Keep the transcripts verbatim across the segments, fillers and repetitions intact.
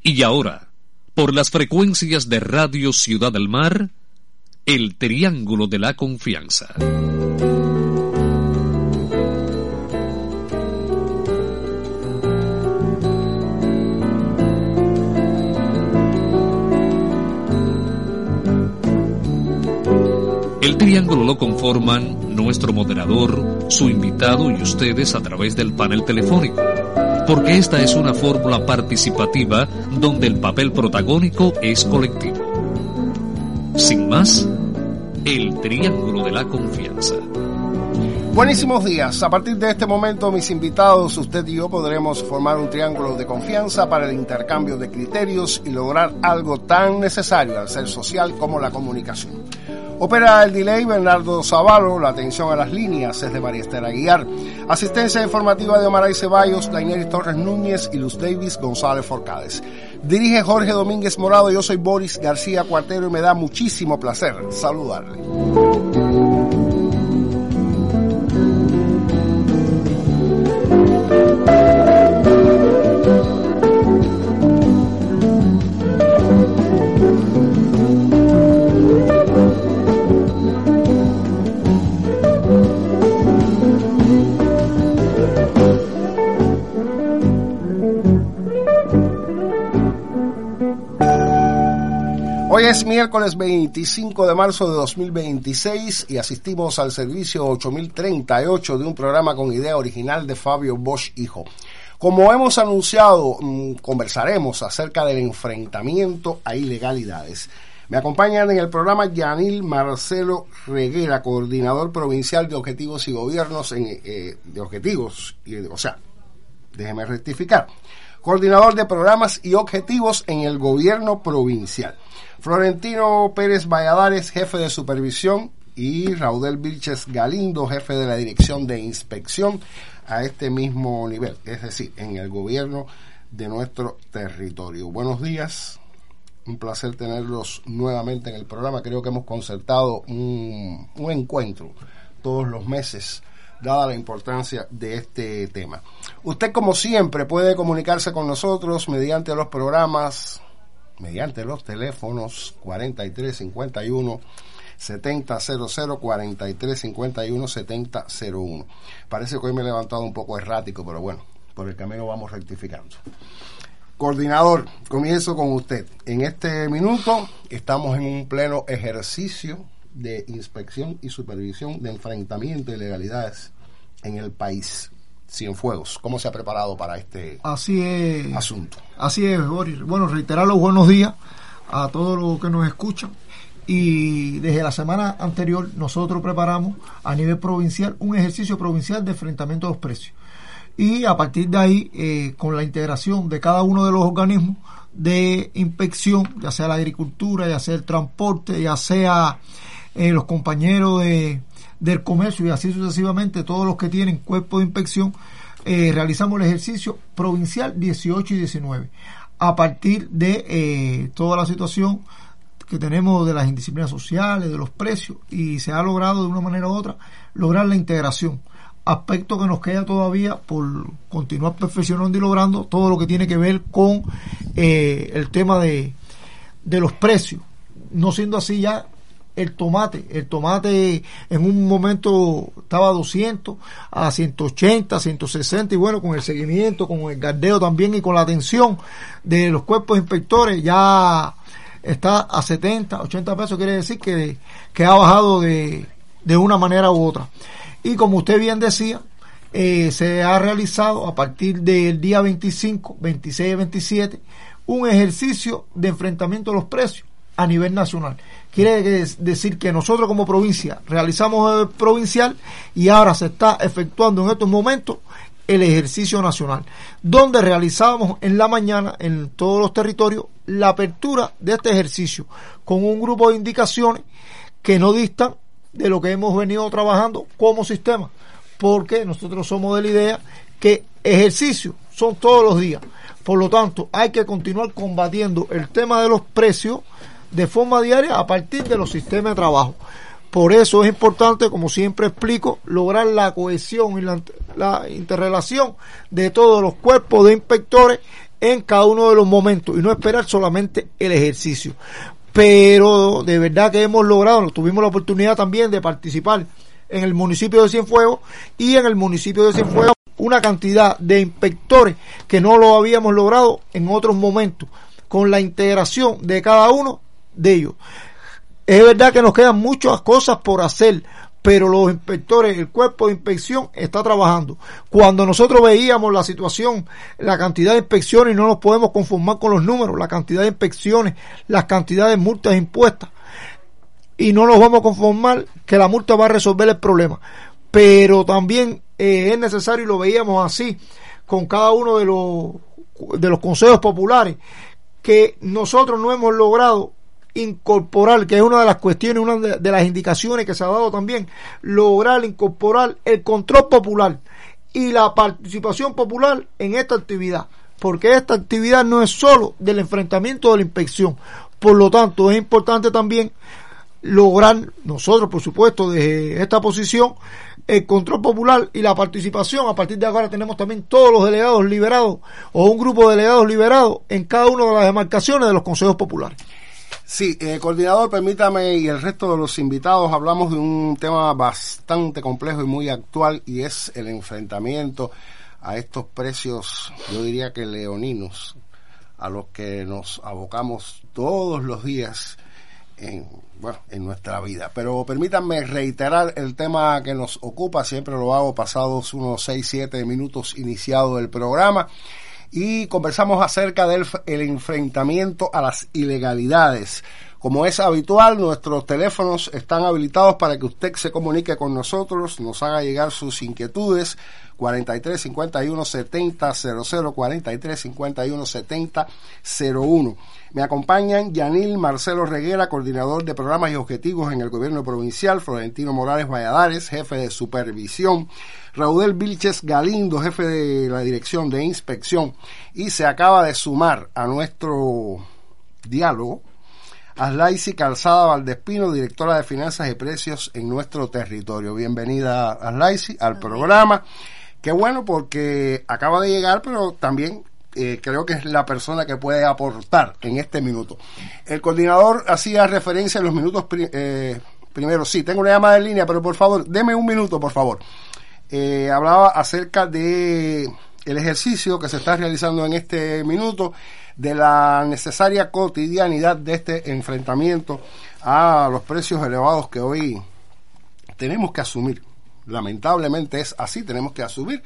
Y ahora, por las frecuencias de Radio Ciudad del Mar, el Triángulo de la Confianza. El triángulo lo conforman nuestro moderador, su invitado y ustedes a través del panel telefónico, porque esta es una fórmula participativa donde el papel protagónico es colectivo. Sin más, el Triángulo de la Confianza. Buenísimos días. A partir de este momento, mis invitados, usted y yo podremos formar un triángulo de confianza para el intercambio de criterios y lograr algo tan necesario al ser social como la comunicación. Opera el delay Bernardo Zavalo, la atención a las líneas es de María Esther Aguiar, asistencia informativa de Omaray Ceballos, Daineris Torres Núñez y Luz Davis González Forcades. Dirige Jorge Domínguez Morado, yo soy Boris García Cuartero y me da muchísimo placer saludarle. Hoy es miércoles veinticinco de marzo de dos mil veintiséis y asistimos al servicio ocho mil treinta y ocho de un programa con idea original de Fabio Bosch Hijo. Como hemos anunciado, conversaremos acerca del enfrentamiento a ilegalidades. Me acompañan en el programa Yanil Marcelo Reguera, coordinador provincial de Objetivos y Gobiernos, en, eh, de Objetivos, y, o sea, déjeme rectificar, coordinador de programas y objetivos en el gobierno provincial. Florentino Pérez Valladares, jefe de supervisión, y Raudel Vilches Galindo, jefe de la dirección de inspección a este mismo nivel, es decir, en el gobierno de nuestro territorio. Buenos días, un placer tenerlos nuevamente en el programa. Creo que hemos concertado un, un encuentro todos los meses, dada la importancia de este tema. Usted, como siempre, puede comunicarse con nosotros mediante los programas, mediante los teléfonos cuarenta y tres cincuenta y uno setenta cero cero, cuarenta y tres cincuenta y uno setenta cero uno. Parece que hoy me he levantado un poco errático, pero bueno, por el camino vamos rectificando. Coordinador, comienzo con usted. En este minuto estamos en un pleno ejercicio de inspección y supervisión de enfrentamiento de ilegalidades en el país. Cienfuegos, ¿cómo se ha preparado para este así es, asunto? Así es, Boris. Bueno, reiterar los buenos días a todos los que nos escuchan. Y desde la semana anterior nosotros preparamos a nivel provincial un ejercicio provincial de enfrentamiento de los precios. Y a partir de ahí, eh, con la integración de cada uno de los organismos de inspección, ya sea la agricultura, ya sea el transporte, ya sea eh, los compañeros de del comercio y así sucesivamente, todos los que tienen cuerpo de inspección, eh, realizamos el ejercicio provincial dieciocho y diecinueve, a partir de eh, toda la situación que tenemos de las indisciplinas sociales, de los precios, y se ha logrado de una manera u otra lograr la integración, aspecto que nos queda todavía por continuar perfeccionando y logrando todo lo que tiene que ver con eh, el tema de, de los precios, no siendo así ya el tomate, el tomate en un momento estaba a doscientos, a ciento ochenta, ciento sesenta, y bueno, con el seguimiento, con el gardeo también y con la atención de los cuerpos de inspectores ya está a setenta, ochenta pesos, quiere decir que, que ha bajado de, de una manera u otra. Y como usted bien decía, eh, se ha realizado a partir del día veinticinco, veintiséis y veintisiete un ejercicio de enfrentamiento a los precios a nivel nacional. Quiere decir que nosotros como provincia realizamos el provincial y ahora se está efectuando en estos momentos el ejercicio nacional, donde realizamos en la mañana en todos los territorios la apertura de este ejercicio con un grupo de indicaciones que no distan de lo que hemos venido trabajando como sistema, porque nosotros somos de la idea que ejercicios son todos los días. Por lo tanto, hay que continuar combatiendo el tema de los precios de forma diaria a partir de los sistemas de trabajo. Por eso es importante, como siempre explico, lograr la cohesión y la, la interrelación de todos los cuerpos de inspectores en cada uno de los momentos y no esperar solamente el ejercicio. Pero de verdad que hemos logrado, tuvimos la oportunidad también de participar en el municipio de Cienfuegos y en el municipio de Cienfuegos una cantidad de inspectores que no lo habíamos logrado en otros momentos, con la integración de cada uno de ellos. Es verdad que nos quedan muchas cosas por hacer, pero los inspectores, el cuerpo de inspección está trabajando. Cuando nosotros veíamos la situación, la cantidad de inspecciones, y no nos podemos conformar con los números, la cantidad de inspecciones, las cantidades de multas impuestas, y no nos vamos a conformar que la multa va a resolver el problema. Pero también eh, es necesario, y lo veíamos así, con cada uno de los, de los consejos populares, que nosotros no hemos logrado incorporar, que es una de las cuestiones, una de, de las indicaciones que se ha dado también, lograr incorporar el control popular y la participación popular en esta actividad, porque esta actividad no es solo del enfrentamiento de la inspección. Por lo tanto, es importante también lograr, nosotros por supuesto desde esta posición, el control popular y la participación. A partir de ahora tenemos también todos los delegados liberados o un grupo de delegados liberados en cada una de las demarcaciones de los consejos populares. Sí, eh, coordinador, permítame, y el resto de los invitados, hablamos de un tema bastante complejo y muy actual, y es el enfrentamiento a estos precios, yo diría que leoninos, a los que nos abocamos todos los días en, bueno, en nuestra vida. Pero permítanme reiterar el tema que nos ocupa, siempre lo hago pasados unos seis, siete minutos iniciado el programa, y conversamos acerca del el enfrentamiento a las ilegalidades. Como es habitual, nuestros teléfonos están habilitados para que usted se comunique con nosotros, nos haga llegar sus inquietudes. cuarenta y tres cincuenta y uno setenta cero cero, cuarenta y tres cincuenta y uno setenta cero uno. Me acompañan Yanil Marcelo Reguera, coordinador de programas y objetivos en el gobierno provincial, Florentino Morales Valladares, jefe de supervisión, Raudel Vilches Galindo, jefe de la dirección de inspección, y se acaba de sumar a nuestro diálogo Aslaisi Calzada Valdespino, directora de finanzas y precios en nuestro territorio. Bienvenida, Aslaisi, al programa. Qué bueno, porque acaba de llegar, pero también eh, creo que es la persona que puede aportar en este minuto. El coordinador hacía referencia en los minutos pri eh, primero. Sí, tengo una llamada en línea, pero por favor, deme un minuto, por favor. Eh, hablaba acerca de el ejercicio que se está realizando en este minuto, de la necesaria cotidianidad de este enfrentamiento a los precios elevados que hoy tenemos que asumir. Lamentablemente es así, tenemos que asumir.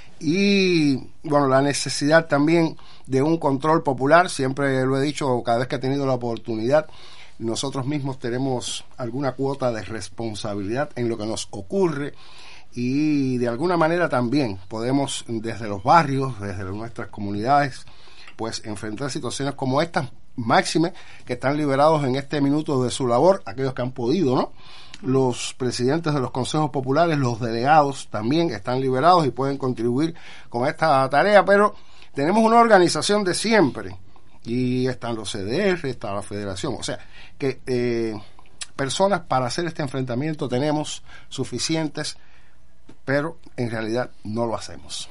Y bueno, la necesidad también de un control popular, siempre lo he dicho cada vez que he tenido la oportunidad, nosotros mismos tenemos alguna cuota de responsabilidad en lo que nos ocurre, y de alguna manera también podemos desde los barrios, desde nuestras comunidades, pues enfrentar situaciones como estas, máxime que están liberados en este minuto de su labor, aquellos que han podido, ¿no? Los presidentes de los consejos populares, los delegados también están liberados y pueden contribuir con esta tarea, pero tenemos una organización de siempre, y están los C D R, está la federación, o sea, que eh, personas para hacer este enfrentamiento tenemos suficientes, pero en realidad no lo hacemos.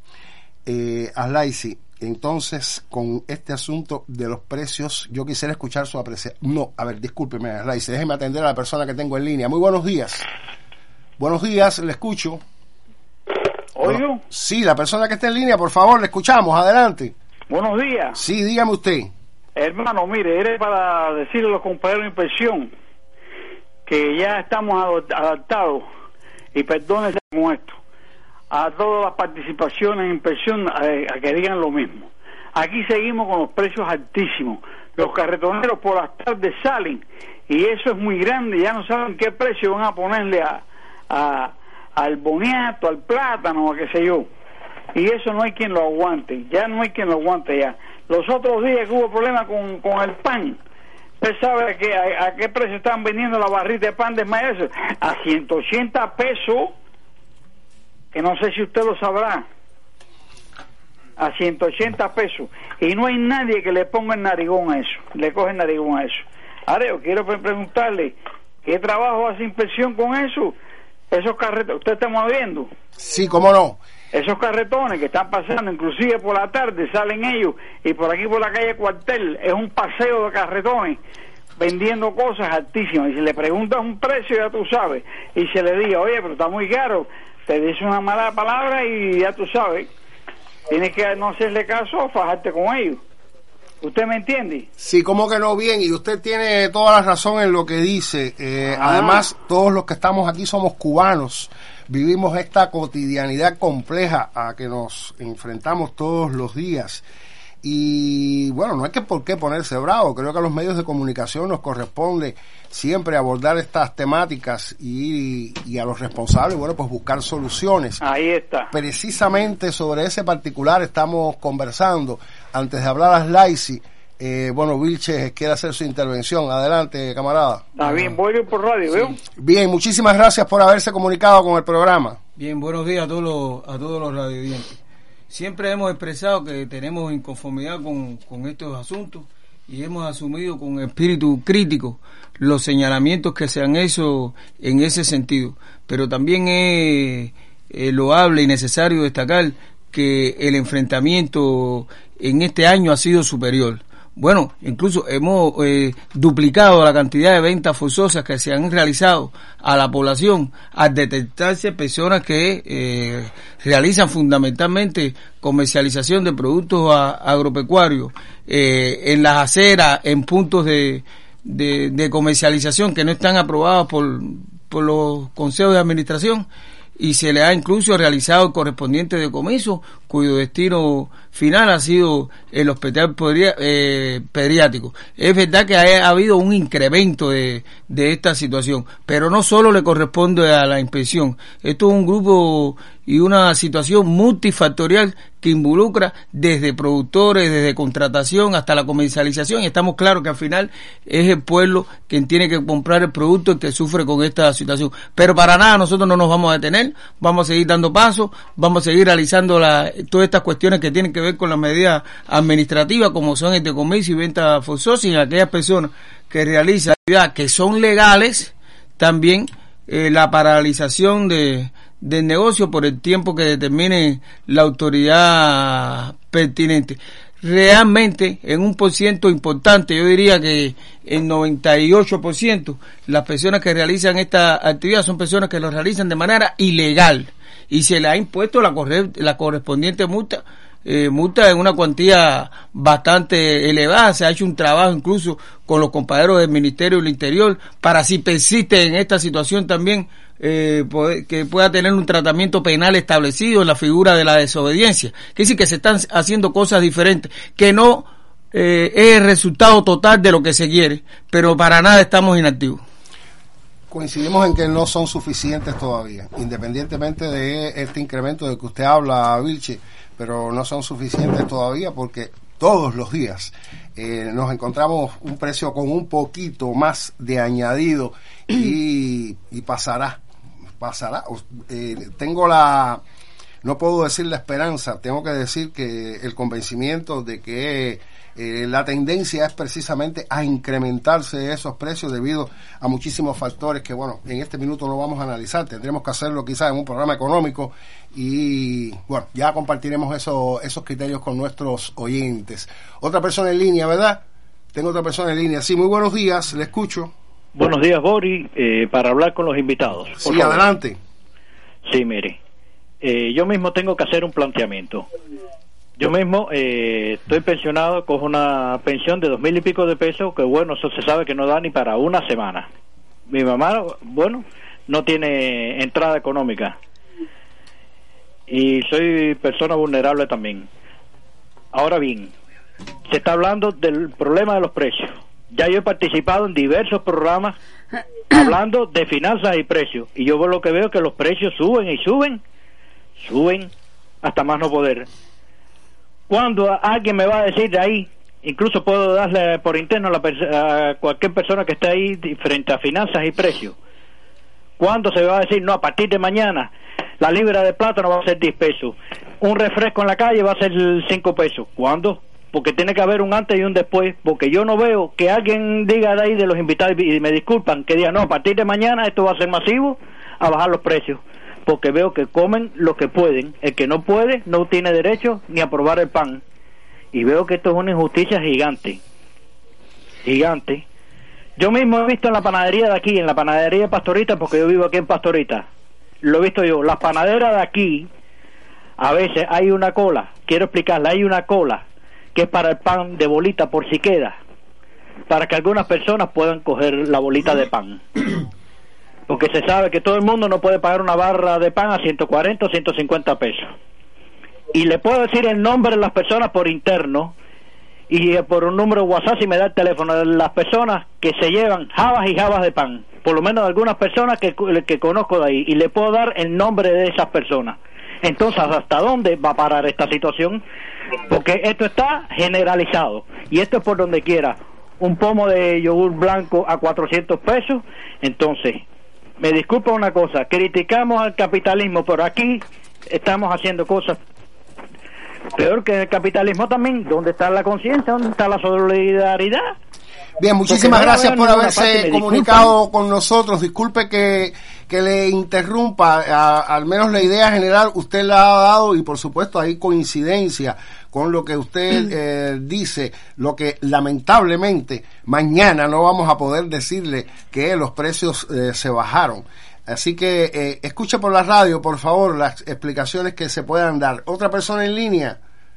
Eh, Aslaisi, entonces, con este asunto de los precios, yo quisiera escuchar su apreciación. No, a ver, discúlpeme, Aslaisi, déjeme atender a la persona que tengo en línea. Muy buenos días. Buenos días, le escucho. ¿Oigo? Bueno, sí, la persona que está en línea, por favor, le escuchamos, adelante. Buenos días. Sí, dígame usted. Hermano, mire, era para decirle a los compañeros de inspección que ya estamos adaptados, y perdónense con esto, a todas las participaciones en inspección a, a que digan lo mismo. Aquí seguimos con los precios altísimos. Los carretoneros por las tardes salen y eso es muy grande, ya no saben qué precio van a ponerle a, a al boniato, al plátano, a qué sé yo. Y eso no hay quien lo aguante, ya no hay quien lo aguante ya. Los otros días que hubo problemas con, con el pan, usted sabe que a, a qué precio están vendiendo la barrita de pan de maíz, a ciento ochenta pesos, que no sé si usted lo sabrá, a ciento ochenta pesos, y no hay nadie que le ponga el narigón a eso, le coge el narigón a eso. Ahora yo quiero preguntarle, ¿qué trabajo hace inspección con eso? Esos carretos, ¿usted está moviendo? Sí, cómo no. Esos carretones que están pasando, inclusive por la tarde salen ellos, y por aquí por la calle Cuartel es un paseo de carretones vendiendo cosas altísimas, y si le preguntas un precio ya tú sabes, y se le diga, oye, pero está muy caro, te dice una mala palabra y ya tú sabes, tienes que no hacerle caso, fajarte con ellos. ¿Usted me entiende? Sí, como que no, bien, y usted tiene toda la razón en lo que dice. Eh, ah. Además, todos los que estamos aquí somos cubanos, vivimos esta cotidianidad compleja a que nos enfrentamos todos los días. Y bueno, no hay que por qué ponerse bravo, creo que a los medios de comunicación nos corresponde siempre abordar estas temáticas y, y a los responsables, bueno, pues buscar soluciones. Ahí está. Precisamente sobre ese particular estamos conversando. Antes de hablar a Slaisi, eh, bueno, Vilches quiere hacer su intervención. Adelante, camarada. Está bien, voy a ir por radio, ¿veo? Bien, muchísimas gracias por haberse comunicado con el programa. Bien, buenos días a todos los, a todos los radioyentes. Siempre hemos expresado que tenemos inconformidad con, con estos asuntos y hemos asumido con espíritu crítico los señalamientos que se han hecho en ese sentido. Pero también es eh, loable y necesario destacar que el enfrentamiento en este año ha sido superior. Bueno, incluso hemos eh, duplicado la cantidad de ventas forzosas que se han realizado a la población al detectarse personas que eh, realizan fundamentalmente comercialización de productos a, agropecuarios eh, en las aceras, en puntos de, de, de comercialización que no están aprobados por, por los consejos de administración, y se le ha incluso realizado el correspondiente decomiso, cuyo destino final ha sido el hospital eh, pediátrico. Es verdad que ha, ha habido un incremento de, de esta situación, pero no solo le corresponde a la inspección. Esto es un grupo y una situación multifactorial que involucra desde productores, desde contratación hasta la comercialización, y estamos claros que al final es el pueblo quien tiene que comprar el producto y que sufre con esta situación. Pero para nada nosotros no nos vamos a detener, vamos a seguir dando pasos, vamos a seguir realizando la, todas estas cuestiones que tienen que ver con las medidas administrativas, como son el decomiso y venta forzosa, y aquellas personas que realizan actividades que son legales, también eh, la paralización de del negocio por el tiempo que determine la autoridad pertinente. Realmente, en un por ciento importante, yo diría que el noventa y ocho por ciento, las personas que realizan esta actividad son personas que lo realizan de manera ilegal, y se le ha impuesto la, corre la correspondiente multa, eh, multa en una cuantía bastante elevada. Se ha hecho un trabajo incluso con los compañeros del Ministerio del Interior para, si persiste en esta situación, también Eh, poder, que pueda tener un tratamiento penal establecido en la figura de la desobediencia. Quiere decir que se están haciendo cosas diferentes, que no eh, es el resultado total de lo que se quiere, pero para nada estamos inactivos. Coincidimos en que no son suficientes todavía, independientemente de este incremento del que usted habla, Vilche, pero no son suficientes todavía, porque todos los días eh, nos encontramos un precio con un poquito más de añadido, y, y pasará. pasará. Eh, tengo la, no puedo decir la esperanza, tengo que decir que el convencimiento de que eh, la tendencia es precisamente a incrementarse esos precios debido a muchísimos factores que, bueno, en este minuto no vamos a analizar, tendremos que hacerlo quizás en un programa económico, y bueno, ya compartiremos eso, esos criterios con nuestros oyentes. Otra persona en línea, ¿verdad? Tengo otra persona en línea. Sí, muy buenos días, le escucho. Buenos días, Boris, eh, para hablar con los invitados. Sí, favor. Adelante. Sí, mire, eh, yo mismo tengo que hacer un planteamiento. Yo mismo eh, estoy pensionado, cojo una pensión de dos mil y pico de pesos, que bueno, eso se sabe que no da ni para una semana. Mi mamá, bueno, no tiene entrada económica, y soy persona vulnerable también. Ahora bien, se está hablando del problema de los precios. Ya yo he participado en diversos programas hablando de finanzas y precios, y yo lo que veo es que los precios suben y suben, suben hasta más no poder. Cuando alguien me va a decir de ahí, incluso puedo darle por interno a, la a cualquier persona que esté ahí frente a finanzas y precios, ¿cuándo se va a decir, no, a partir de mañana la libra de plátano va a ser diez pesos, un refresco en la calle va a ser cinco pesos? ¿Cuándo? Porque tiene que haber un antes y un después, porque yo no veo que alguien diga de ahí de los invitados, y me disculpan, que diga, no, a partir de mañana esto va a ser masivo, a bajar los precios. porque veo que comen lo que pueden. El que no puede no tiene derecho ni a probar el pan. Y veo que esto es una injusticia gigante, gigante. Yo mismo he visto en la panadería de aquí, en la panadería de Pastorita, porque yo vivo aquí en Pastorita, lo he visto yo, las panaderas de aquí, a veces hay una cola, quiero explicarle, hay una cola que es para el pan de bolita por si queda, para que algunas personas puedan coger la bolita de pan, porque se sabe que todo el mundo no puede pagar una barra de pan a ciento cuarenta o ciento cincuenta pesos. Y le puedo decir el nombre de las personas por interno y por un número de WhatsApp, si me da el teléfono, de las personas que se llevan jabas y jabas de pan, por lo menos de algunas personas que, que conozco de ahí, y le puedo dar el nombre de esas personas. Entonces, ¿hasta dónde va a parar esta situación? Porque esto está generalizado, y esto es por donde quiera. Un pomo de yogur blanco a cuatrocientos pesos. Entonces, me disculpa una cosa, criticamos al capitalismo, pero aquí estamos haciendo cosas peor que el capitalismo también. ¿Dónde está la conciencia? ¿Dónde está la solidaridad? Bien, muchísimas gracias por haberse comunicado con nosotros. Disculpe que, que le interrumpa, a, al menos la idea general usted la ha dado, y por supuesto hay coincidencia con lo que usted eh, dice, lo que lamentablemente mañana no vamos a poder decirle que los precios eh, se bajaron. Así que eh, escuche por la radio, por favor, las explicaciones que se puedan dar. ¿Otra persona en línea?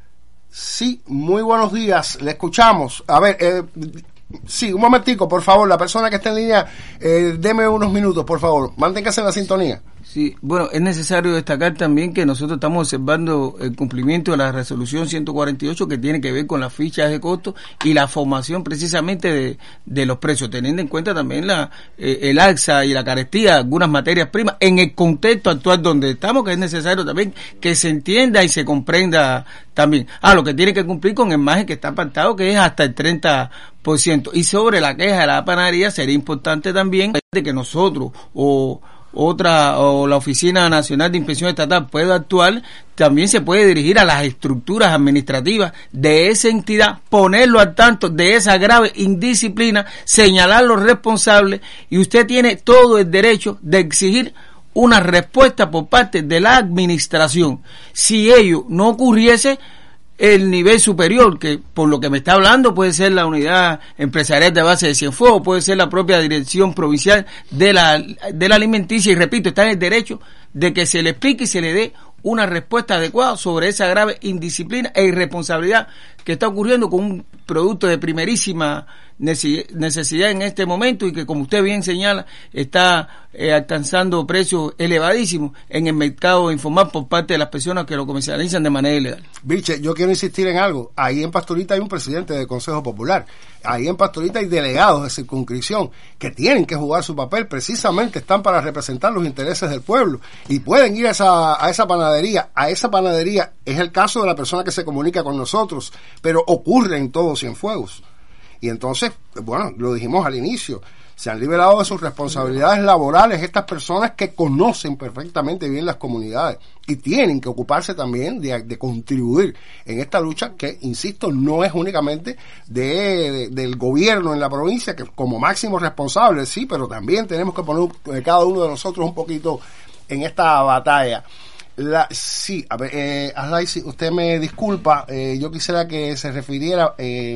Sí, muy buenos días, le escuchamos. A ver, eh, sí, un momentico, por favor, la persona que está en línea, eh, deme unos minutos, por favor, manténgase en la sintonía. Sí, bueno, es necesario destacar también que nosotros estamos observando el cumplimiento de la resolución ciento cuarenta y ocho, que tiene que ver con las fichas de costo y la formación precisamente de, de los precios, teniendo en cuenta también la eh, el alza y la carestía de algunas materias primas en el contexto actual donde estamos, que es necesario también que se entienda y se comprenda también. Ah, lo que tiene que cumplir con el margen que está apartado, que es hasta el treinta por ciento. Y sobre la queja de la panadería, sería importante también de que nosotros o otra o la Oficina Nacional de Inspección Estatal pueda actuar, también se puede dirigir a las estructuras administrativas de esa entidad, ponerlo al tanto de esa grave indisciplina, señalar los responsables, y usted tiene todo el derecho de exigir una respuesta por parte de la administración. Si ello no ocurriese, el nivel superior, que por lo que me está hablando puede ser la unidad empresarial de base de Cienfuegos, puede ser la propia dirección provincial de la de la alimenticia, y repito, está en el derecho de que se le explique y se le dé una respuesta adecuada sobre esa grave indisciplina e irresponsabilidad que está ocurriendo con un producto de primerísima necesidad en este momento, y que, como usted bien señala, está eh, alcanzando precios elevadísimos en el mercado informal por parte de las personas que lo comercializan de manera ilegal. Biche, yo quiero insistir en algo. Ahí en Pastorita hay un presidente del Consejo Popular. Ahí en Pastorita hay delegados de circunscripción que tienen que jugar su papel, precisamente están para representar los intereses del pueblo, y pueden ir a esa, a esa panadería. A esa panadería es el caso de la persona que se comunica con nosotros, pero ocurre en todo Cienfuegos. Y entonces, bueno, lo dijimos al inicio, se han liberado de sus responsabilidades laborales estas personas que conocen perfectamente bien las comunidades y tienen que ocuparse también de, de contribuir en esta lucha que, insisto, no es únicamente de, de, del gobierno en la provincia, que como máximo responsable, sí, pero también tenemos que poner cada uno de nosotros un poquito en esta batalla. La, sí, a ver, eh, Aslay, si usted me disculpa, eh, yo quisiera que se refiriera... Eh,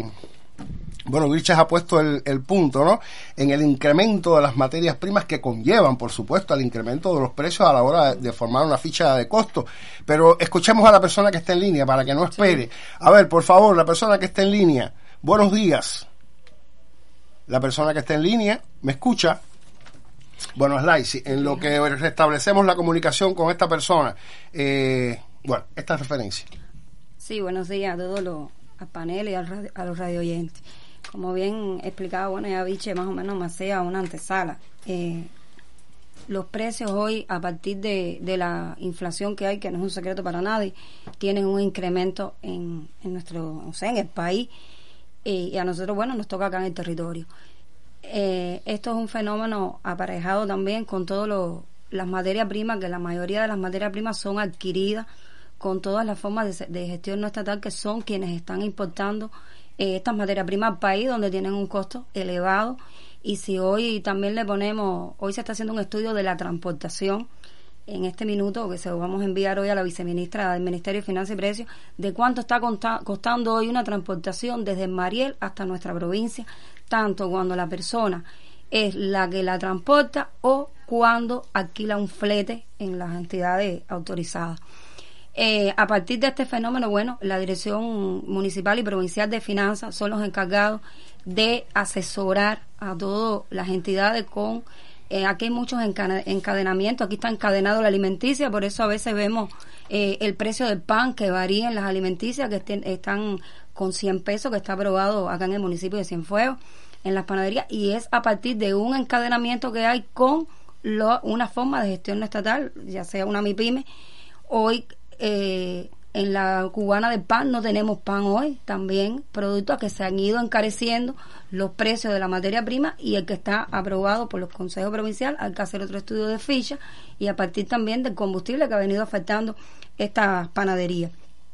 Bueno, Vilches ha puesto el, el punto, ¿no?, en el incremento de las materias primas que conllevan, por supuesto, al incremento de los precios a la hora de, de formar una ficha de costo. Pero escuchemos a la persona que está en línea para que no espere. Sí. A ver, por favor, la persona que está en línea, buenos días. La persona que está en línea, ¿me escucha? Bueno, Slice, en lo que restablecemos la comunicación con esta persona, eh, bueno, esta referencia. Sí, buenos días a todos los al panel y al radio, a los radio oyentes. Como bien explicaba, bueno, ya Viche más o menos me hacía una antesala. Eh, los precios hoy, a partir de, de la inflación que hay, que no es un secreto para nadie, tienen un incremento en, en nuestro, o sea, en el país, eh, y a nosotros, bueno, nos toca acá en el territorio. Eh, esto es un fenómeno aparejado también con todas las materias primas, que la mayoría de las materias primas son adquiridas con todas las formas de, de gestión no estatal, que son quienes están importando eh, estas materias primas al país, donde tienen un costo elevado. Y si hoy también le ponemos, hoy se está haciendo un estudio de la transportación, en este minuto, que se lo vamos a enviar hoy a la viceministra del Ministerio de Finanzas y Precios, de cuánto está costando hoy una transportación desde Mariel hasta nuestra provincia, tanto cuando la persona es la que la transporta o cuando alquila un flete en las entidades autorizadas. Eh, a partir de este fenómeno, bueno, la Dirección Municipal y Provincial de Finanzas son los encargados de asesorar a todas las entidades con... Eh, aquí hay muchos encadenamientos, aquí está encadenado la alimenticia, por eso a veces vemos eh, el precio del pan que varía en las alimenticias, que estén, están con cien pesos, que está aprobado acá en el municipio de Cienfuegos, en las panaderías, y es a partir de un encadenamiento que hay con lo, una forma de gestión estatal, ya sea una MIPYME. Hoy eh, en la cubana del pan no tenemos pan hoy, también producto a que se han ido encareciendo los precios de la materia prima, y el que está aprobado por los consejos provinciales hay que hacer otro estudio de ficha, y a partir también del combustible que ha venido afectando estas panaderías.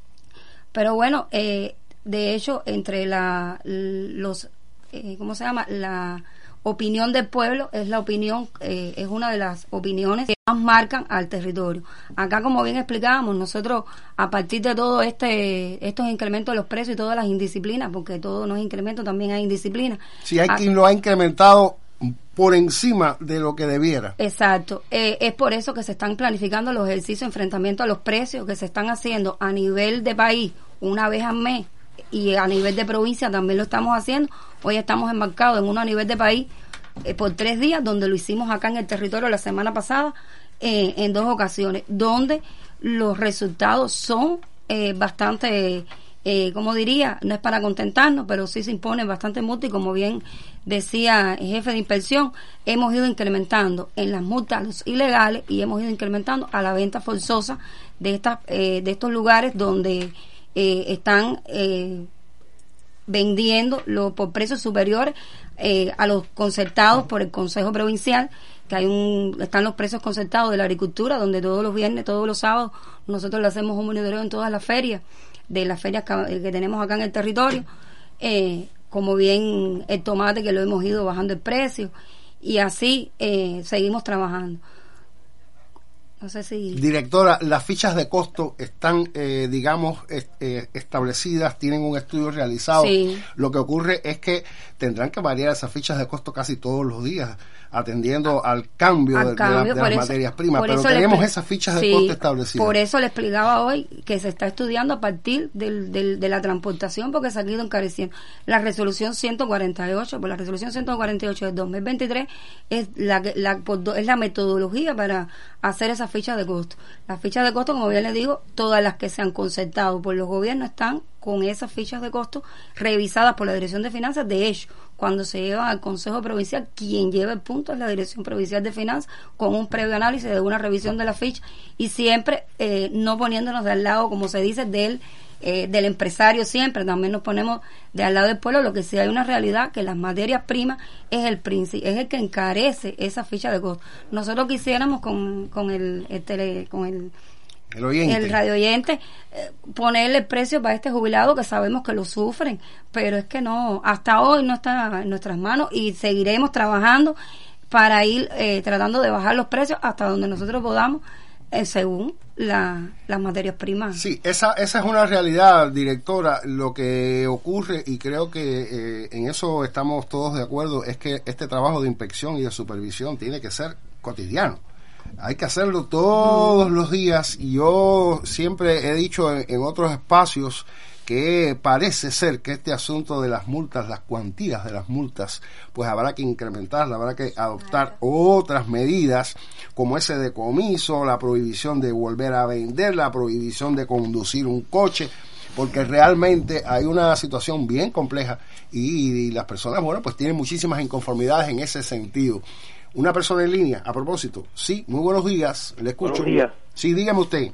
Pero bueno, eh, de hecho, entre la los eh, ¿cómo se llama? La opinión del pueblo es la opinión, eh, es una de las opiniones que más marcan al territorio. Acá, como bien explicábamos, nosotros a partir de todo este estos incrementos de los precios y todas las indisciplinas, porque todo no es incremento, también hay indisciplina. Si hay quien lo ha incrementado por encima de lo que debiera. Exacto. Eh, es por eso que se están planificando los ejercicios de enfrentamiento a los precios que se están haciendo a nivel de país una vez al mes, y a nivel de provincia también lo estamos haciendo. Hoy estamos enmarcados en uno a nivel de país eh, por tres días, donde lo hicimos acá en el territorio la semana pasada eh, en dos ocasiones, donde los resultados son eh, bastante, eh, como diría, no es para contentarnos, pero sí se imponen bastante multas, y como bien decía el jefe de inspección, hemos ido incrementando en las multas los ilegales y hemos ido incrementando a la venta forzosa de estas eh, de estos lugares donde eh, están eh, vendiendo lo, por precios superiores eh, a los concertados por el Consejo Provincial, que hay un están los precios concertados de la agricultura, donde todos los viernes, todos los sábados, nosotros le hacemos un monitoreo en todas las ferias, de las ferias que, que tenemos acá en el territorio, eh, como bien el tomate, que lo hemos ido bajando el precio, y así eh, seguimos trabajando. No sé si... Directora, las fichas de costo están, eh, digamos, est eh, establecidas, tienen un estudio realizado. Sí. Lo que ocurre es que tendrán que variar esas fichas de costo casi todos los días, atendiendo ah, al cambio, al de, cambio de, la, de las eso, materias primas. Pero tenemos esas fichas de sí, costo establecidas. Por eso le explicaba hoy que se está estudiando a partir del, del, de la transportación, porque se ha ido encareciendo. La resolución ciento cuarenta y ocho, pues la resolución ciento cuarenta y ocho del dos mil veintitrés es la, la, es la metodología para hacer esas fichas de costo. Las fichas de costo, como bien les digo, todas las que se han concertado por los gobiernos están con esas fichas de costo revisadas por la Dirección de Finanzas. De hecho, cuando se lleva al Consejo Provincial, quien lleva el punto es la Dirección Provincial de Finanzas, con un previo análisis de una revisión de la ficha, y siempre eh, no poniéndonos del lado, como se dice, del eh, del empresario. Siempre también nos ponemos de al lado del pueblo. Lo que sí hay una realidad, que las materias primas es el principio, es el que encarece esa ficha de costo. Nosotros quisiéramos con, con el, el tele, con el El, oyente. el radio oyente, eh, ponerle el precio para este jubilado, que sabemos que lo sufren, pero es que no, hasta hoy no está en nuestras manos, y seguiremos trabajando para ir eh, tratando de bajar los precios hasta donde nosotros podamos, eh, según la, las materias primas. Sí, esa, esa es una realidad, directora. Lo que ocurre, y creo que eh, en eso estamos todos de acuerdo, es que este trabajo de inspección y de supervisión tiene que ser cotidiano. Hay que hacerlo todos los días, y yo siempre he dicho en, en otros espacios que parece ser que este asunto de las multas, las cuantías de las multas, pues habrá que incrementarlas, habrá que adoptar otras medidas, como ese decomiso, la prohibición de volver a vender, la prohibición de conducir un coche, porque realmente hay una situación bien compleja, y, y las personas, bueno, pues tienen muchísimas inconformidades en ese sentido. Una persona en línea, a propósito. Sí, muy buenos días, le escucho. Buenos días. Sí, dígame usted.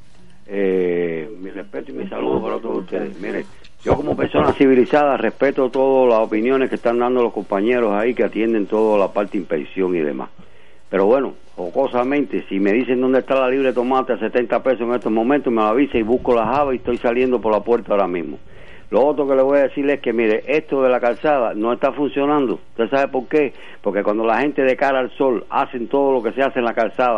Eh, mi respeto y mi saludo para todos ustedes. Mire, yo como persona civilizada respeto todas las opiniones que están dando los compañeros ahí, que atienden toda la parte de inspección y demás. Pero bueno, jocosamente, si me dicen dónde está la libre de tomate a setenta pesos en estos momentos, me lo avisa y busco la java, y estoy saliendo por la puerta ahora mismo. Lo otro que le voy a decir es que, mire, esto de la calzada no está funcionando. ¿Usted sabe por qué? Porque cuando la gente de cara al sol hacen todo lo que se hace en la calzada,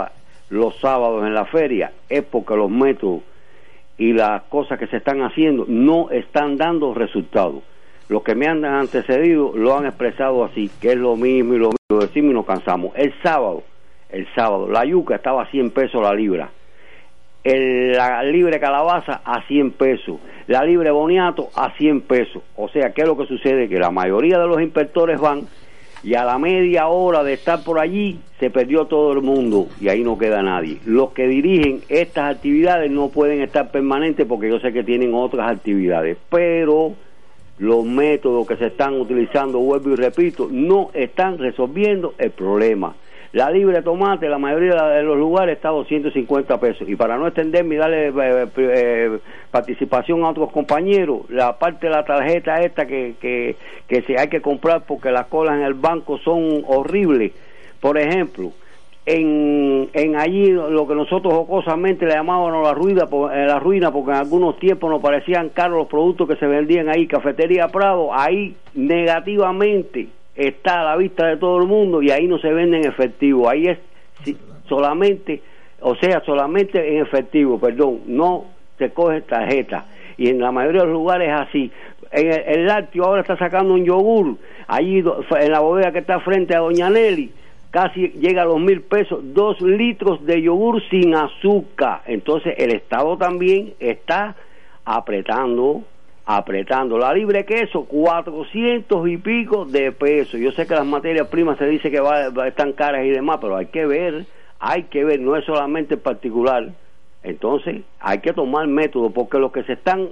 los sábados en la feria, es porque los métodos y las cosas que se están haciendo no están dando resultados. Los que me han antecedido lo han expresado así, que es lo mismo y lo mismo, lo decimos y nos cansamos. El sábado, el sábado, la yuca estaba a cien pesos la libra, el, la libre calabaza a cien pesos, la libre boniato a cien pesos. O sea, ¿qué es lo que sucede? Que la mayoría de los inspectores van y a la media hora de estar por allí se perdió todo el mundo y ahí no queda nadie. Los que dirigen estas actividades no pueden estar permanentes porque yo sé que tienen otras actividades, pero los métodos que se están utilizando, vuelvo y repito, no están resolviendo el problema. La libre de tomate, la mayoría de los lugares está a doscientos cincuenta pesos. Y para no extenderme y darle eh, eh, participación a otros compañeros, la parte de la tarjeta esta que, que, que se hay que comprar porque las colas en el banco son horribles. Por ejemplo, en, en allí lo que nosotros jocosamente le llamábamos la ruina, la ruina, porque en algunos tiempos nos parecían caros los productos que se vendían ahí, Cafetería Prado, ahí negativamente está a la vista de todo el mundo y ahí no se vende en efectivo, ahí es solamente, o sea, solamente en efectivo, perdón, no se coge tarjeta, y en la mayoría de los lugares es así. En el, el lácteo ahora está sacando un yogur, allí en la bodega que está frente a Doña Nelly, casi llega a los mil pesos, dos litros de yogur sin azúcar. Entonces el Estado también está apretando apretando. La libre queso, cuatrocientos y pico de pesos. Yo sé que las materias primas se dice que va, va, están caras y demás, pero hay que ver, hay que ver, no es solamente el particular. Entonces hay que tomar método, porque los que se están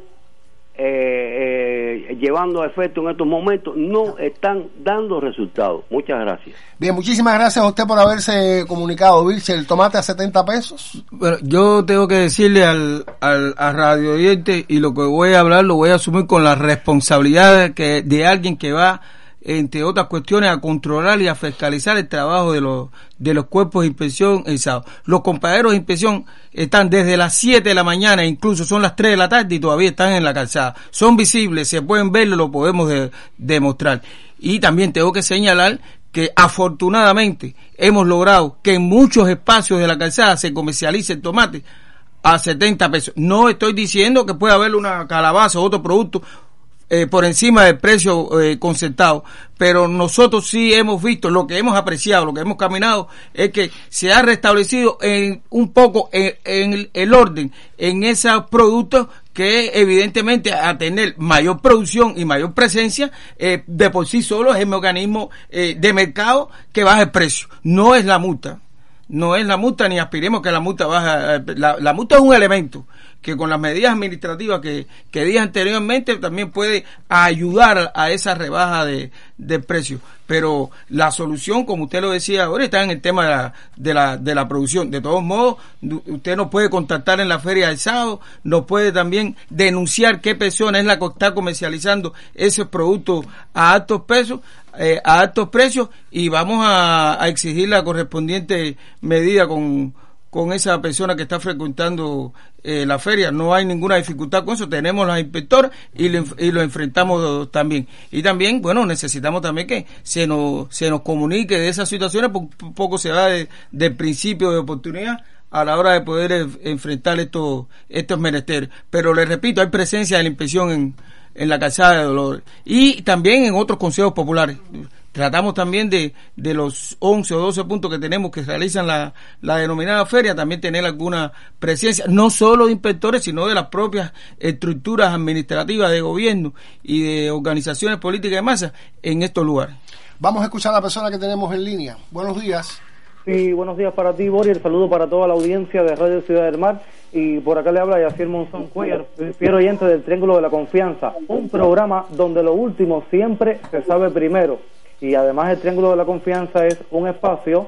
eh, eh, llevando a efecto en estos momentos no están dando resultados. Muchas gracias. Bien, muchísimas gracias a usted por haberse comunicado, Vilche. ¿El tomate a setenta pesos? Bueno, yo tengo que decirle al, al, al radio oyente, y lo que voy a hablar lo voy a asumir con la responsabilidad que, de alguien que va, entre otras cuestiones, a controlar y a fiscalizar el trabajo de los de los cuerpos de inspección el sábado. Los compañeros de inspección están desde las siete de la mañana, incluso son las tres de la tarde y todavía están en la calzada. Son visibles, se pueden ver, lo podemos de, demostrar. Y también tengo que señalar que afortunadamente hemos logrado que en muchos espacios de la calzada se comercialice el tomate a setenta pesos. No estoy diciendo que pueda haber una calabaza o otro producto Eh, por encima del precio eh, concertado, pero nosotros sí hemos visto, lo que hemos apreciado, lo que hemos caminado, es que se ha restablecido en un poco en, en el, el orden en esos productos que evidentemente a tener mayor producción y mayor presencia, eh, de por sí solo es el mecanismo eh, de mercado que baja el precio, no es la multa. No es la multa, ni aspiremos que la multa baja. La, la multa es un elemento que con las medidas administrativas que, que dije anteriormente también puede ayudar a esa rebaja de, de precio. Pero la solución, como usted lo decía ahora, está en el tema de la, de la, de la producción. De todos modos, usted nos puede contactar en la feria del sábado, nos puede también denunciar qué persona es la que está comercializando ese producto a altos pesos, eh, a altos precios, y vamos a, a exigir la correspondiente medida con con esa persona que está frecuentando eh, la feria. No hay ninguna dificultad con eso, tenemos las inspectoras y lo, y lo enfrentamos también. Y también, bueno, necesitamos también que se nos se nos comunique de esas situaciones, porque poco se va de, del principio de oportunidad a la hora de poder en, enfrentar estos estos menesteres. Pero les repito, hay presencia de la inspección en, en la calzada de Dolores y también en otros consejos populares. Tratamos también de, de los once o doce puntos que tenemos que realizan la, la denominada feria, también tener alguna presencia, no solo de inspectores, sino de las propias estructuras administrativas de gobierno y de organizaciones políticas de masa en estos lugares. Vamos a escuchar a la persona que tenemos en línea. Buenos días. Sí, buenos días para ti, Boris. El saludo para toda la audiencia de Radio Ciudad del Mar. Y por acá le habla Yacier Monzón Cuellar, fiel oyente del Triángulo de la Confianza, un programa donde lo último siempre se sabe primero. Y además el Triángulo de la Confianza es un espacio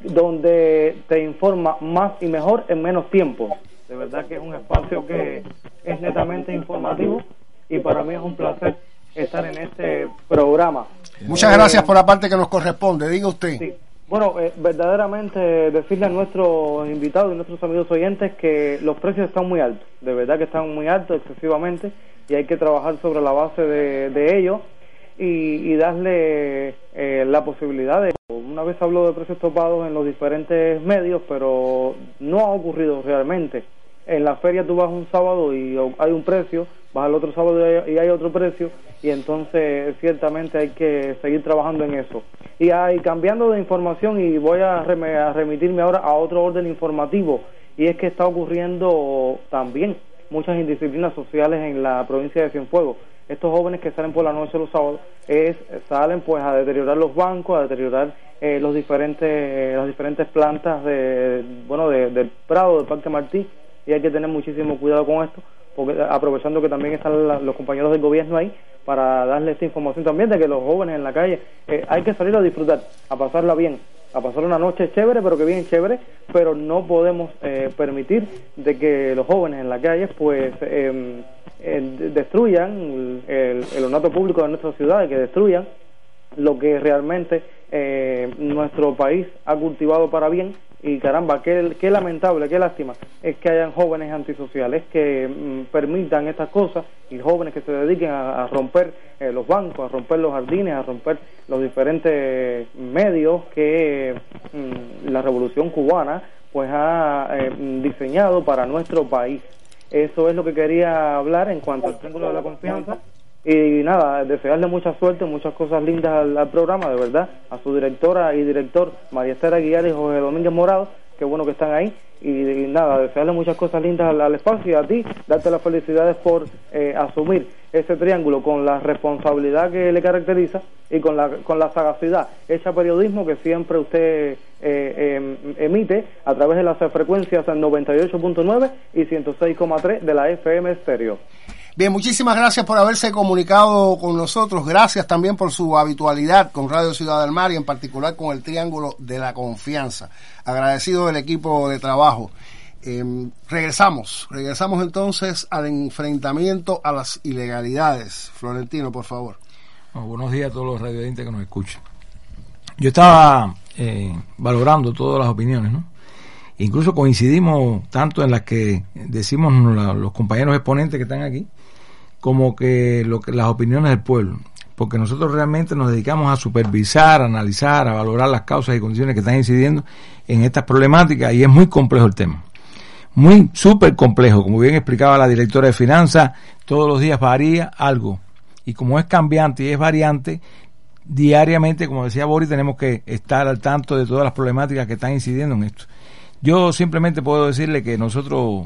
donde te informa más y mejor en menos tiempo. De verdad que es un espacio que es netamente informativo y para mí es un placer estar en este programa. Muchas eh, gracias por la parte que nos corresponde, diga usted. Sí. Bueno, eh, verdaderamente decirle a nuestros invitados y a nuestros amigos oyentes que los precios están muy altos, de verdad que están muy altos excesivamente, y hay que trabajar sobre la base de, de ello. y, y darle eh, la posibilidad de... Una vez habló de precios topados en los diferentes medios, pero no ha ocurrido realmente. En la feria tú vas un sábado y hay un precio, vas al otro sábado y hay otro precio, y entonces ciertamente hay que seguir trabajando en eso. Y hay, cambiando de información, y voy a, rem a remitirme ahora a otro orden informativo, y es que está ocurriendo también muchas indisciplinas sociales en la provincia de Cienfuegos. Estos jóvenes que salen por la noche los sábados es, salen pues a deteriorar los bancos, a deteriorar eh, los diferentes eh, las diferentes plantas de bueno de, del Prado, del Parque Martí, y hay que tener muchísimo cuidado con esto, porque aprovechando que también están la, los compañeros del gobierno ahí para darle esta información también de que los jóvenes en la calle eh, hay que salir a disfrutar, a pasarla bien, a pasar una noche chévere, pero que bien chévere, pero no podemos eh, permitir de que los jóvenes en la calle pues eh, eh, destruyan el, el ornato público de nuestra ciudad, que destruyan lo que realmente eh, nuestro país ha cultivado para bien. Y caramba, qué, qué lamentable, qué lástima es que hayan jóvenes antisociales que mm, permitan estas cosas, y jóvenes que se dediquen a, a romper eh, los bancos, a romper los jardines, a romper los diferentes medios que mm, la Revolución Cubana pues ha eh, diseñado para nuestro país. Eso es lo que quería hablar en cuanto al Triángulo de la Confianza. Y nada, desearle mucha suerte, muchas cosas lindas al, al programa, de verdad, a su directora y director, María Esther Aguilar y José Domínguez Morado, qué bueno que están ahí, y, y nada, desearle muchas cosas lindas al, al espacio, y a ti, darte las felicidades por eh, asumir ese triángulo con la responsabilidad que le caracteriza y con la, con la sagacidad, ese periodismo que siempre usted eh, eh, emite a través de las frecuencias noventa y ocho punto nueve y ciento seis coma tres de la F M Estéreo. Bien, muchísimas gracias por haberse comunicado con nosotros. Gracias también por su habitualidad con Radio Ciudad del Mar, y en particular con el Triángulo de la Confianza. Agradecido del equipo de trabajo. Eh, regresamos, regresamos entonces al enfrentamiento a las ilegalidades. Florentino, por favor. Bueno, buenos días a todos los radioyentes que nos escuchan. Yo estaba eh, valorando todas las opiniones, ¿no? Incluso coincidimos tanto en las que decimos la, los compañeros exponentes que están aquí, como que, lo que las opiniones del pueblo, porque nosotros realmente nos dedicamos a supervisar, a analizar, a valorar las causas y condiciones que están incidiendo en estas problemáticas, y es muy complejo el tema, muy súper complejo, como bien explicaba la directora de Finanzas, todos los días varía algo, y como es cambiante y es variante, diariamente, como decía Boris, tenemos que estar al tanto de todas las problemáticas que están incidiendo en esto. Yo simplemente puedo decirle que nosotros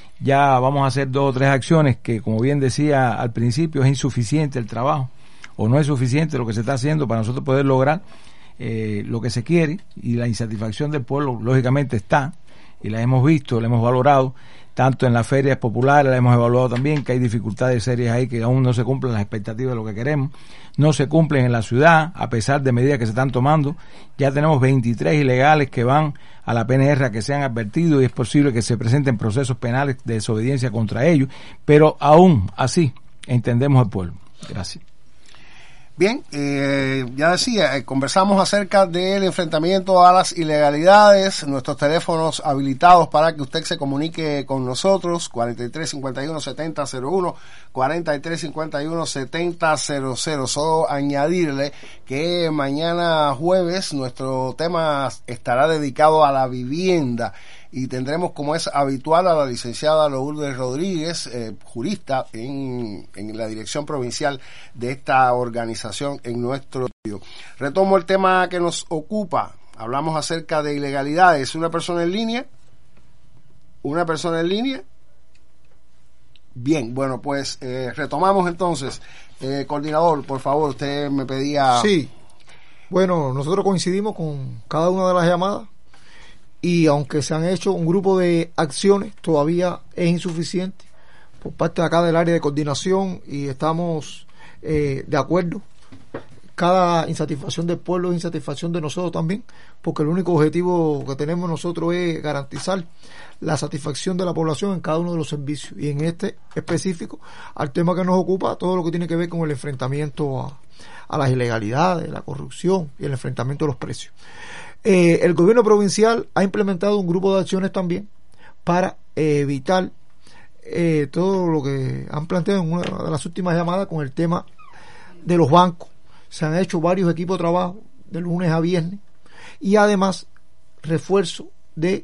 ya vamos a hacer dos o tres acciones que, como bien decía al principio, es insuficiente el trabajo, o no es suficiente lo que se está haciendo para nosotros poder lograr eh, lo que se quiere, y la insatisfacción del pueblo lógicamente está, y la hemos visto, la hemos valorado, tanto en las ferias populares, la hemos evaluado también, que hay dificultades serias ahí, que aún no se cumplen las expectativas de lo que queremos, no se cumplen en la ciudad, a pesar de medidas que se están tomando. Ya tenemos veintitrés ilegales que van a la P N R a que sean advertidos, y es posible que se presenten procesos penales de desobediencia contra ellos, pero aún así entendemos al pueblo. Gracias. Bien, eh, ya decía, eh, conversamos acerca del enfrentamiento a las ilegalidades, nuestros teléfonos habilitados para que usted se comunique con nosotros, cuarenta y tres cincuenta y uno setenta cero uno, cuarenta y tres cincuenta y uno setenta cero cero. Solo añadirle que mañana jueves nuestro tema estará dedicado a la vivienda, y tendremos, como es habitual, a la licenciada Lourdes Rodríguez, eh, jurista en, en la dirección provincial de esta organización en nuestro estudio. Retomo el tema que nos ocupa. Hablamos acerca de ilegalidades. ¿Una persona en línea? ¿Una persona en línea? Bien, bueno, pues eh, retomamos entonces. Eh, coordinador, por favor, usted me pedía... Sí, bueno, nosotros coincidimos con cada una de las llamadas, y aunque se han hecho un grupo de acciones, todavía es insuficiente por parte de acá del área de coordinación, y estamos eh, de acuerdo. Cada insatisfacción del pueblo es insatisfacción de nosotros también, porque el único objetivo que tenemos nosotros es garantizar la satisfacción de la población en cada uno de los servicios, y en este específico al tema que nos ocupa, todo lo que tiene que ver con el enfrentamiento a, a las ilegalidades, la corrupción y el enfrentamiento de los precios. Eh, el gobierno provincial ha implementado un grupo de acciones también para eh, evitar eh, todo lo que han planteado en una de las últimas llamadas con el tema de los bancos se han hecho varios equipos de trabajo de lunes a viernes y además refuerzo de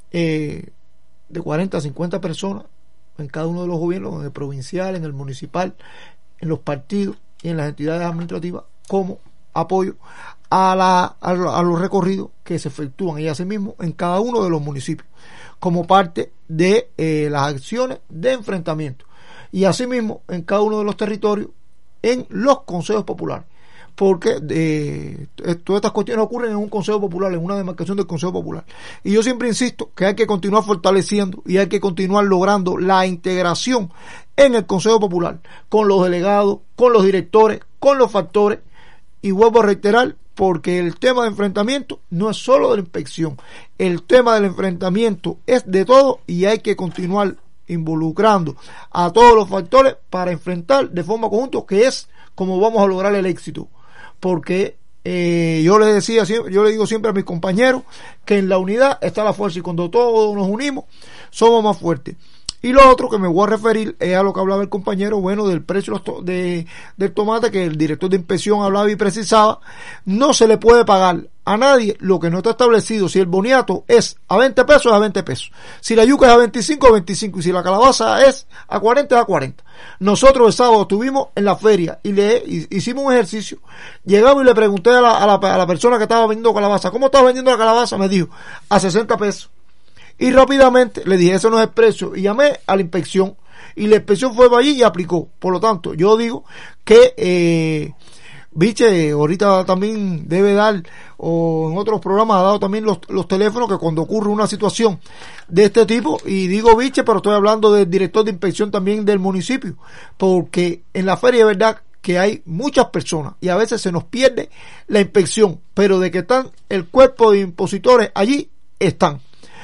eh, de cuarenta a cincuenta personas en cada uno de los gobiernos, en el provincial, en el municipal, en los partidos y en las entidades administrativas, como apoyo a, la, a, a los recorridos que se efectúan y asimismo en cada uno de los municipios, como parte de eh, las acciones de enfrentamiento, y asimismo en cada uno de los territorios en los consejos populares, porque eh, todas estas cuestiones ocurren en un consejo popular, en una demarcación del consejo popular, y yo siempre insisto que hay que continuar fortaleciendo y hay que continuar logrando la integración en el consejo popular con los delegados, con los directores, con los factores, y vuelvo a reiterar, porque el tema de enfrentamiento no es solo de la inspección, el tema del enfrentamiento es de todo y hay que continuar involucrando a todos los factores para enfrentar de forma conjunta, que es como vamos a lograr el éxito, porque eh, yo le decía siempre, yo le digo siempre a mis compañeros que en la unidad está la fuerza y cuando todos nos unimos somos más fuertes. Y lo otro que me voy a referir es a lo que hablaba el compañero, bueno, del precio de, del tomate, que el director de inspección hablaba y precisaba. No se le puede pagar a nadie lo que no está establecido. Si el boniato es a veinte pesos, es a veinte pesos. Si la yuca es a veinticinco, a veinticinco. Y si la calabaza es a cuarenta, es a cuarenta. Nosotros el sábado estuvimos en la feria y le hicimos un ejercicio. Llegamos y le pregunté a la, a la, a la persona que estaba vendiendo calabaza, ¿cómo estás vendiendo la calabaza? Me dijo, a sesenta pesos. Y rápidamente le dije, eso no es el precio, y llamé a la inspección, y la inspección fue para allí y aplicó. Por lo tanto, yo digo que eh, Viche ahorita también debe dar, o en otros programas ha dado también los, los teléfonos, que cuando ocurre una situación de este tipo, y digo Viche, pero estoy hablando del director de inspección también del municipio, porque en la feria es verdad que hay muchas personas y a veces se nos pierde la inspección, pero de que están el cuerpo de impositores allí, están.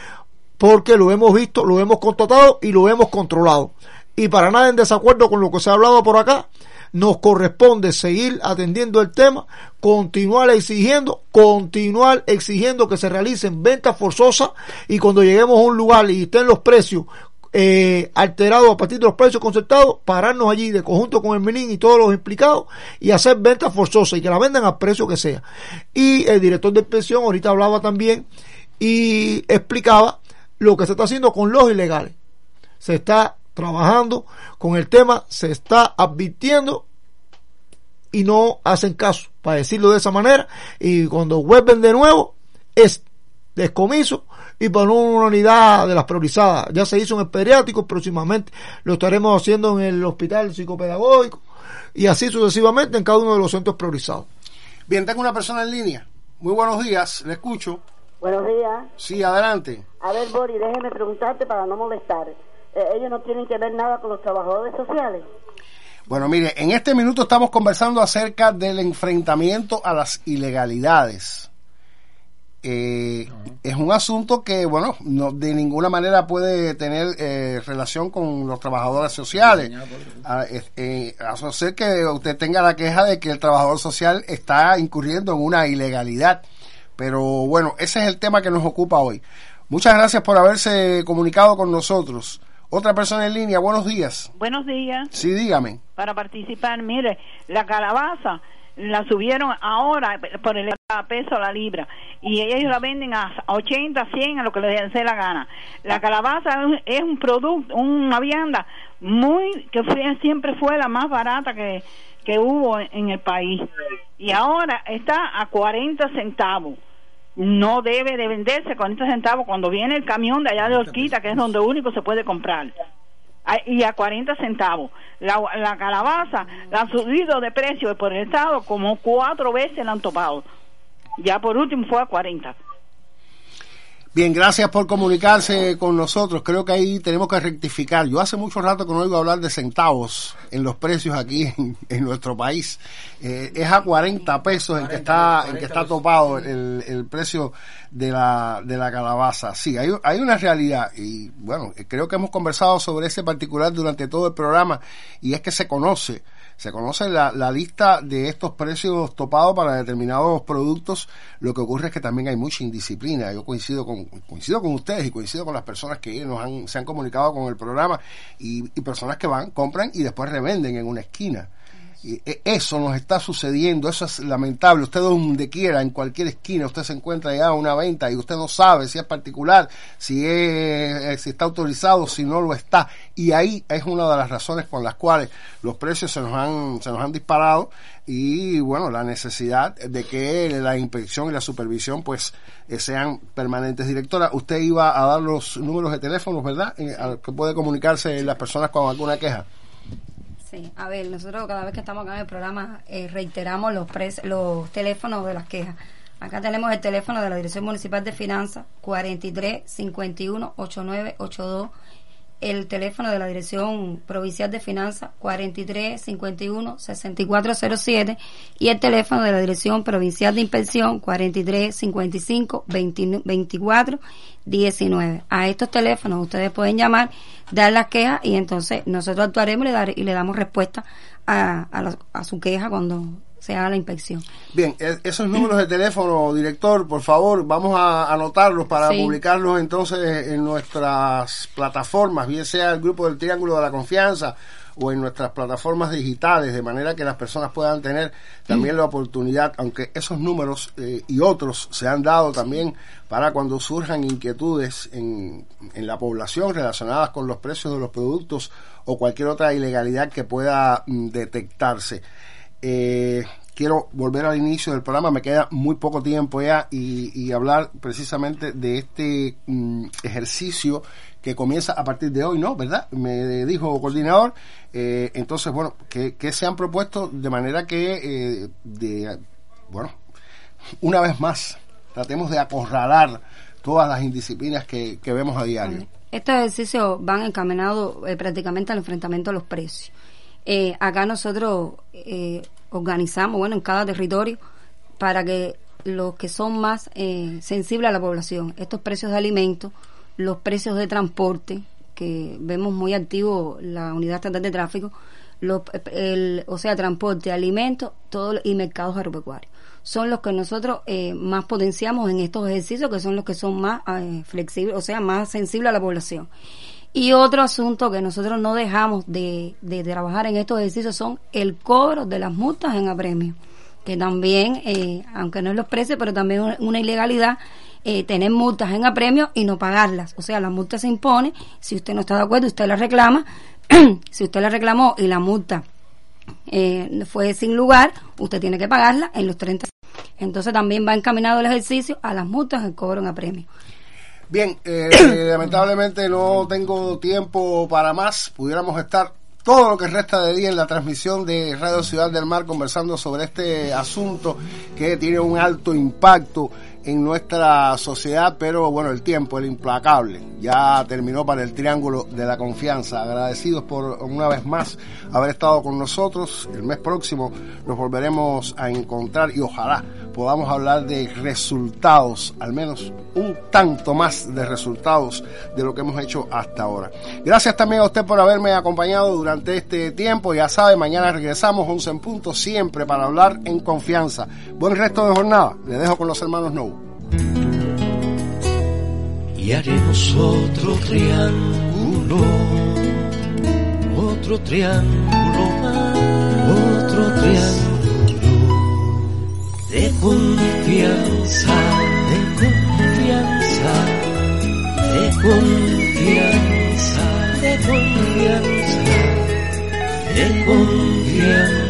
Porque lo hemos visto, lo hemos constatado y lo hemos controlado. Y para nada en desacuerdo con lo que se ha hablado por acá, nos corresponde seguir atendiendo el tema, continuar exigiendo, continuar exigiendo que se realicen ventas forzosas, y cuando lleguemos a un lugar y estén los precios eh, alterados a partir de los precios concertados, pararnos allí de conjunto con el MININ y todos los implicados y hacer ventas forzosas y que la vendan al precio que sea. Y el director de inspección ahorita hablaba también y explicaba lo que se está haciendo con los ilegales. Se está trabajando con el tema, se está advirtiendo y no hacen caso, para decirlo de esa manera, y cuando vuelven de nuevo es descomiso y para una unidad de las priorizadas. Ya se hizo en el pediátrico, próximamente lo estaremos haciendo en el hospital psicopedagógico y así sucesivamente en cada uno de los centros priorizados. Bien, tengo una persona en línea. Muy buenos días, le escucho. Buenos días. Sí, adelante. A ver, Boris, déjeme preguntarte para no molestar. Eh, ellos no tienen que ver nada con los trabajadores sociales. Bueno, mire, en este minuto estamos conversando acerca del enfrentamiento a las ilegalidades. Eh, uh-huh. Es un asunto que, bueno, no, de ninguna manera puede tener eh, relación con los trabajadores sociales. A, eh, a no ser que usted tenga la queja de que el trabajador social está incurriendo en una ilegalidad. Pero bueno, ese es el tema que nos ocupa hoy. Muchas gracias por haberse comunicado con nosotros. Otra persona en línea, buenos días. Buenos días. Sí, dígame. Para participar, mire, la calabaza la subieron ahora por el peso a la libra y ellos la venden a ochenta, cien, a lo que les dé la gana. La calabaza es un producto, una vianda muy, que fue, siempre fue la más barata que, que hubo en el país y ahora está a cuarenta centavos. No debe de venderse cuarenta centavos cuando viene el camión de allá de Orquita, que es donde único se puede comprar, y a cuarenta centavos. La, la calabaza la han subido de precio por el Estado como cuatro veces la han topado. Ya por último fue a cuarenta. Bien, gracias por comunicarse con nosotros. Creo que ahí tenemos que rectificar. Yo hace mucho rato que no oigo hablar de centavos en los precios aquí en, en nuestro país. Eh, es a cuarenta pesos en que está en que está topado el, el precio de la de la calabaza. Sí, hay, hay una realidad y bueno, creo que hemos conversado sobre ese particular durante todo el programa y es que se conoce Se conoce la, la lista de estos precios topados para determinados productos. Lo que ocurre es que también hay mucha indisciplina. Yo coincido con coincido con ustedes y coincido con las personas que nos han, se han comunicado con el programa y, y personas que van, compran y después revenden en una esquina. Y eso nos está sucediendo, eso es lamentable. Usted donde quiera, en cualquier esquina, usted se encuentra ya una venta y usted no sabe si es particular, si es, si está autorizado, si no lo está. Y ahí es una de las razones por las cuales los precios se nos han, se nos han disparado, y bueno, la necesidad de que la inspección y la supervisión pues eh, sean permanentes. Directora, usted iba a dar los números de teléfonos, ¿verdad?, Eh, al que puede comunicarse las personas con alguna queja. Sí, a ver, nosotros cada vez que estamos acá en el programa eh, reiteramos los pre- los teléfonos de las quejas. Acá tenemos el teléfono de la Dirección Municipal de Finanzas, cuarenta y tres cincuenta y uno ochenta y nueve ochenta y dos, el teléfono de la Dirección Provincial de Finanzas, cuarenta y tres cincuenta y uno sesenta y cuatro cero siete, y el teléfono de la Dirección Provincial de Inspección, cuarenta y tres cincuenta y cinco veinticuatro diecinueve. A estos teléfonos ustedes pueden llamar, dar las quejas, y entonces nosotros actuaremos y le, dar, y le damos respuesta a, a, la, a su queja cuando se haga la inspección. Bien, esos números de teléfono, director, por favor, vamos a anotarlos para sí. publicarlos entonces en nuestras plataformas, bien sea el Grupo del Triángulo de la Confianza o en nuestras plataformas digitales, de manera que las personas puedan tener también la oportunidad, aunque esos números eh, y otros se han dado también para cuando surjan inquietudes en, en la población relacionadas con los precios de los productos o cualquier otra ilegalidad que pueda mm, detectarse. Eh, quiero volver al inicio del programa, me queda muy poco tiempo ya, y, y hablar precisamente de este mm, ejercicio que comienza a partir de hoy, ¿no? ¿Verdad? Me dijo coordinador. Eh, entonces, bueno, que, que se han propuesto de manera que, eh, de, bueno, una vez más, tratemos de acorralar todas las indisciplinas que, que vemos a diario. Estos ejercicios van encaminados eh, prácticamente al enfrentamiento a los precios. Eh, acá nosotros eh, organizamos, bueno, en cada territorio, para que los que son más eh, sensibles a la población, estos precios de alimentos, los precios de transporte, que vemos muy activo la Unidad Estatal de Tráfico, los, el, o sea, transporte, alimentos, todo, y mercados agropecuarios. Son los que nosotros eh, más potenciamos en estos ejercicios, que son los que son más eh, flexibles, o sea, más sensibles a la población. Y otro asunto que nosotros no dejamos de, de trabajar en estos ejercicios son el cobro de las multas en apremio, que también, eh, aunque no es los precios, pero también una, una ilegalidad, eh, tener multas en apremio y no pagarlas. O sea, la multa se impone, si usted no está de acuerdo, usted la reclama, si usted la reclamó y la multa eh, fue sin lugar, usted tiene que pagarla en los treinta. Entonces también va encaminado el ejercicio a las multas en cobro en apremio. Bien, eh, eh, lamentablemente no tengo tiempo para más. Pudiéramos estar todo lo que resta de día en la transmisión de Radio Ciudad del Mar conversando sobre este asunto que tiene un alto impacto en nuestra sociedad, pero bueno, el tiempo, el implacable, ya terminó para el Triángulo de la Confianza. Agradecidos por una vez más haber estado con nosotros. El mes próximo nos volveremos a encontrar y ojalá podamos hablar de resultados, al menos un tanto más de resultados de lo que hemos hecho hasta ahora. Gracias también a usted por haberme acompañado durante este tiempo. Ya sabe, mañana regresamos once en punto, siempre para hablar en confianza. Buen resto de jornada. Le dejo con los hermanos Nou. Y haremos otro triángulo, otro triángulo más, otro triángulo de confianza, de confianza, de confianza, de confianza, de confianza.